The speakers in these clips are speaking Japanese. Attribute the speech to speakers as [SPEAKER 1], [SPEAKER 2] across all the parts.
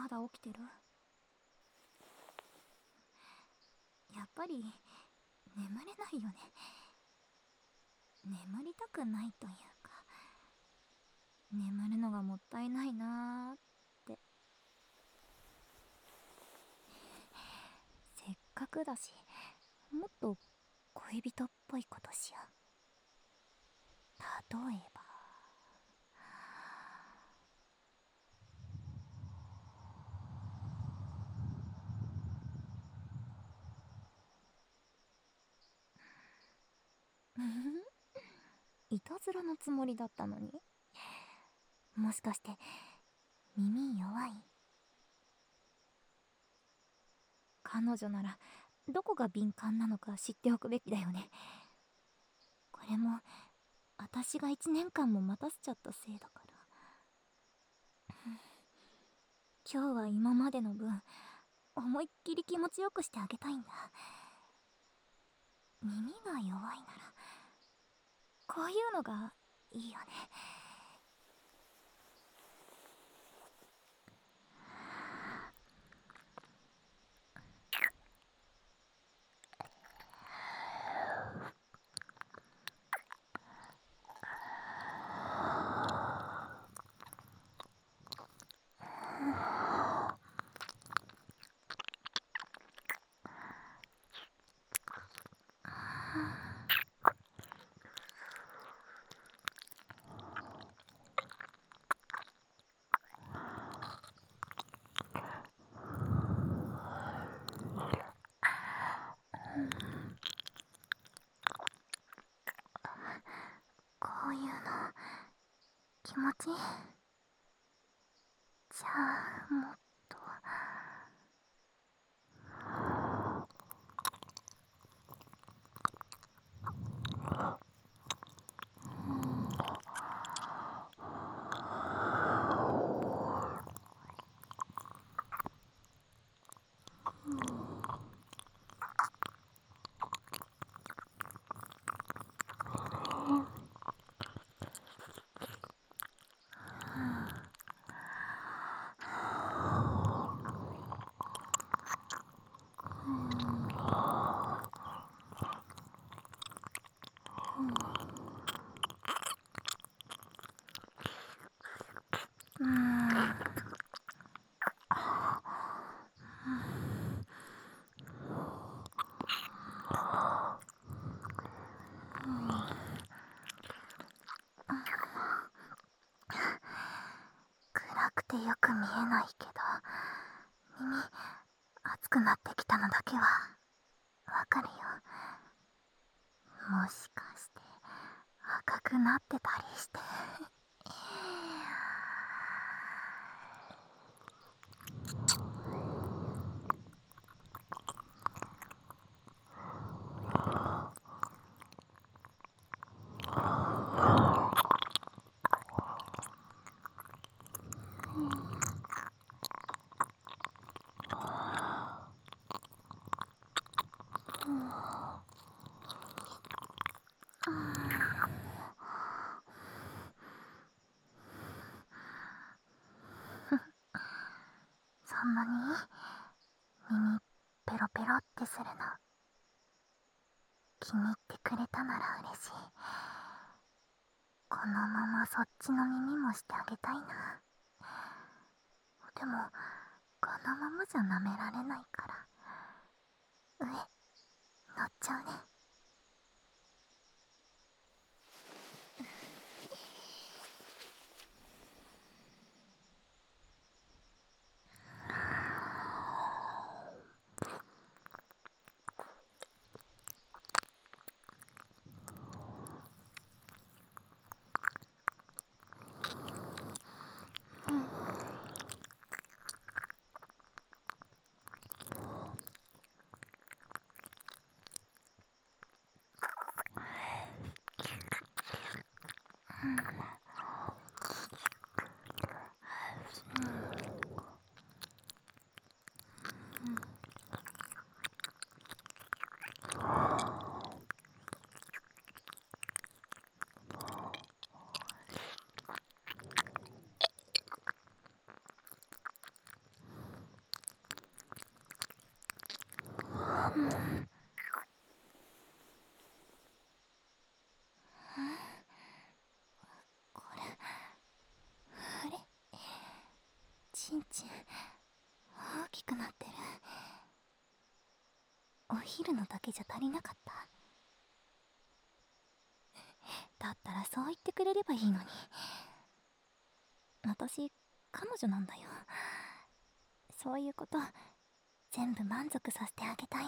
[SPEAKER 1] まだ起きてる？やっぱり眠れないよね。眠りたくないというか、眠るのがもったいないなーって。せっかくだし、もっと恋人っぽいことしよう。例えばいたずらのつもりだったのに。もしかして耳弱い？彼女ならどこが敏感なのか知っておくべきだよね。これも私が1年間も待たせちゃったせいだから。今日は今までの分思いっきり気持ちよくしてあげたいんだ。耳が弱いならこういうのがいいよね。こういうの気持ちいい？じゃあもっと。暗くてよく見えないけど、耳熱くなってきたのだけはわかるよ。もしかして赤くなってたりして。そんなに耳ペロペロってするの気に入ってくれたなら嬉しい。このままそっちの耳もしてあげたいな。でもこのままじゃ舐められないから上乗っちゃうね。 これ、あれ、ちんちん大きくなってる。お昼のだけじゃ足りなかった。だったらそう言ってくれればいいのに。私、彼女なんだよ。そういうこと全部満足させてあげたいの。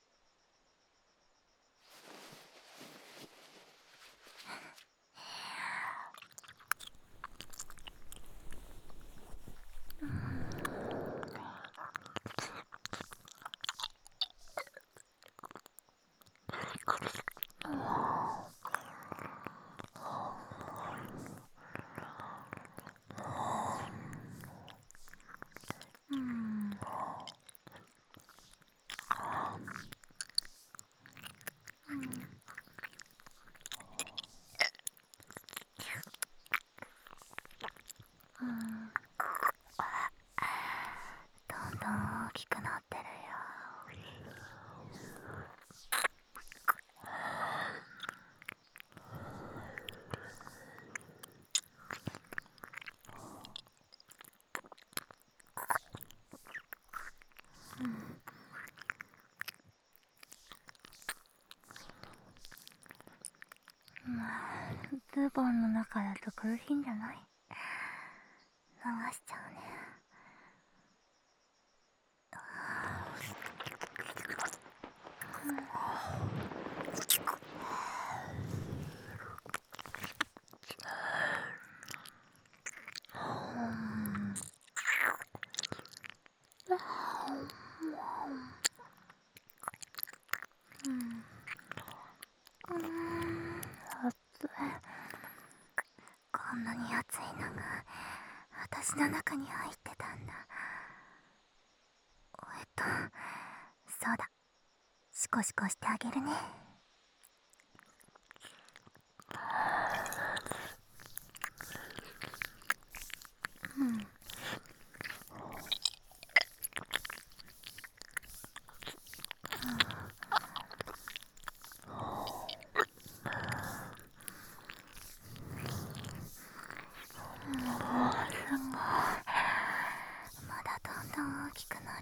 [SPEAKER 1] どんどん大きくなってるよ。ズボンの中だと苦しいんじゃない？流しちゃうね。暑い。こんなに暑いのが私の中に入ってたんだ。そうだ、シコシコしてあげるね。まだどんどん大きくなるよ。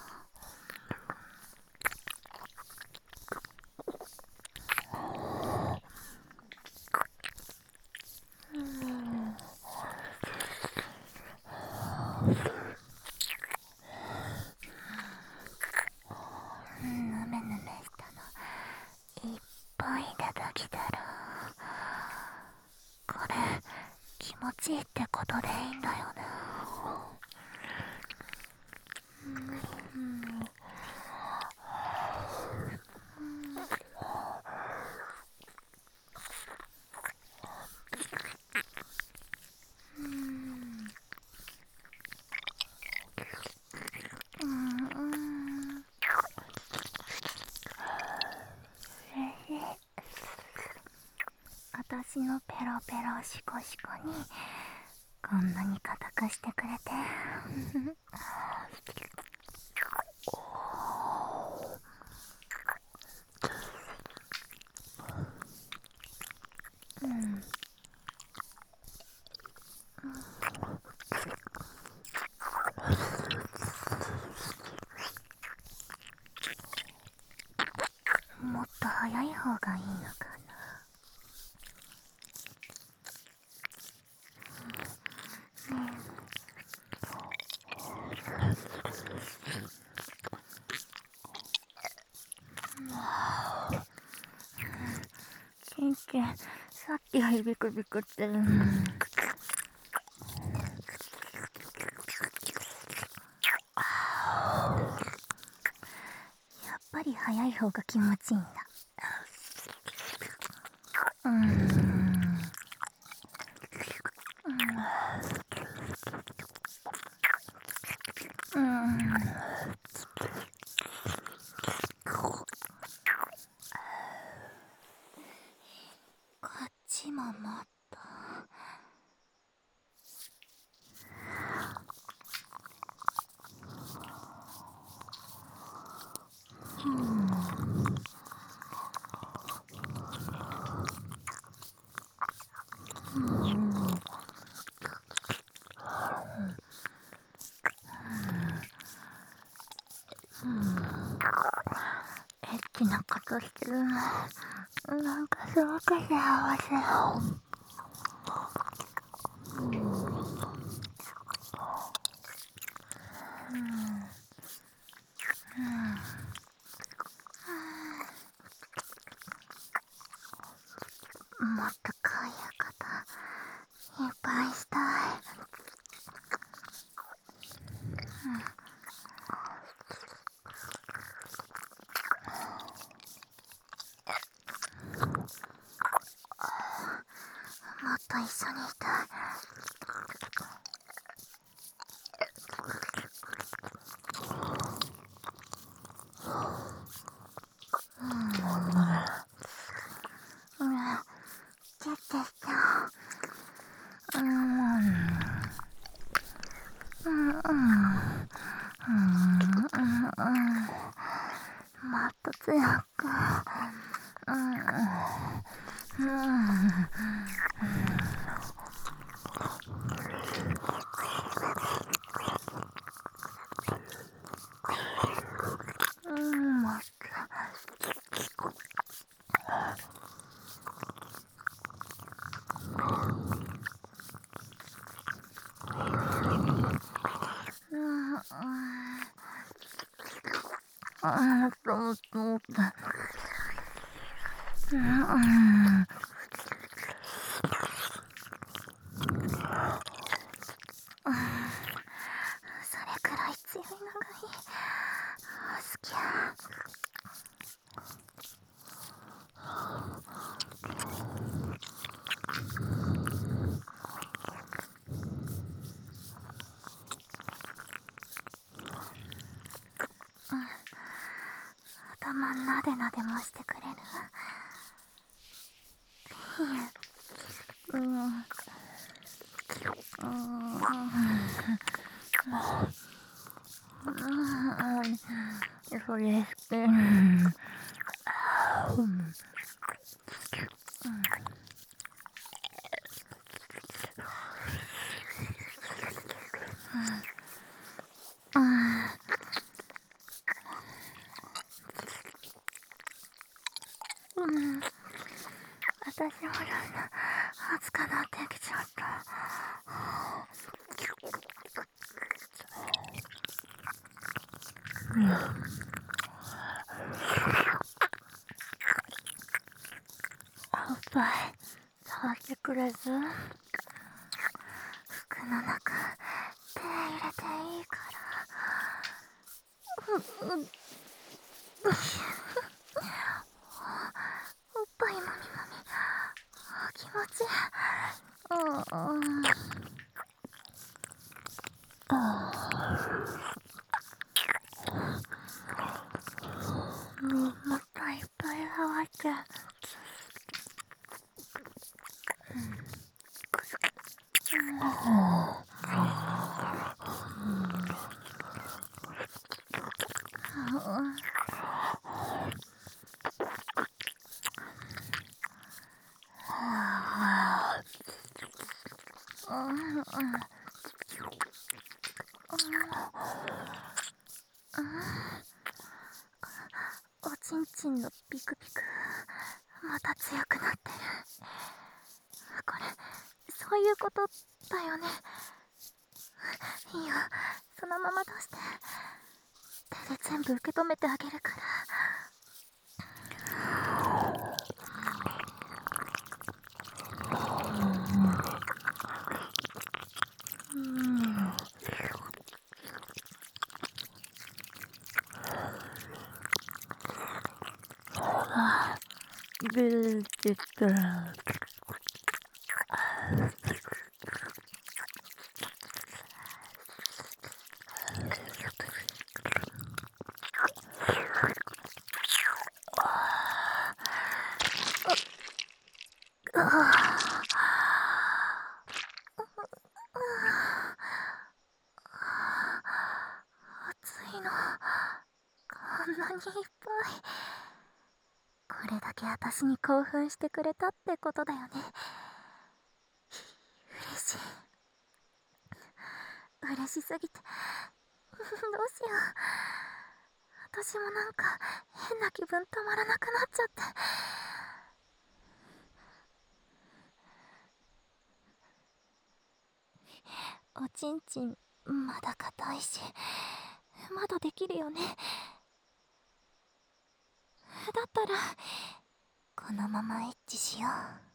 [SPEAKER 1] ぬめぬめしたのいっぱいいただきだろ。これ気持ちいいってことでいいんだよね。私のペロペロシコシコにこんなに固くしてくれてもっと早い方がいいのかな。しんちゃん、さっきよりビクビクってる。やっぱり早い方が気持ちいいんだ。こっちももっと。 エッチなことしてるのなんかすごく幸せ。もっとこういうこといっぱいしたい。もっと一緒にいたい。キュッてしちゃおう。もっと強く。もっと。もっともっと。それくらい強いのがいい。好きや。頭なでなでもしてくれる。それ好き。私もだんだん熱くなってきちゃった。おっぱい触ってくれず？服の中手入れていいから。おっぱいもみもみ気持ちいい。もっといっぱい触って。おちんちんのピクピクまた強くなってる。これそういうことだよね。いいよ、そのまま出して。手で全部受け止めてあげるから。ブーって言ったら暑いのこんなにいっぱい。 これだけ私に興奮してくれたってことだよね。嬉しい。嬉しすぎてどうしよう。私もなんか変な気分止まらなくなっちゃって。おちんちんまだ硬いし、まだできるよね。だったらこのままエッチしよう。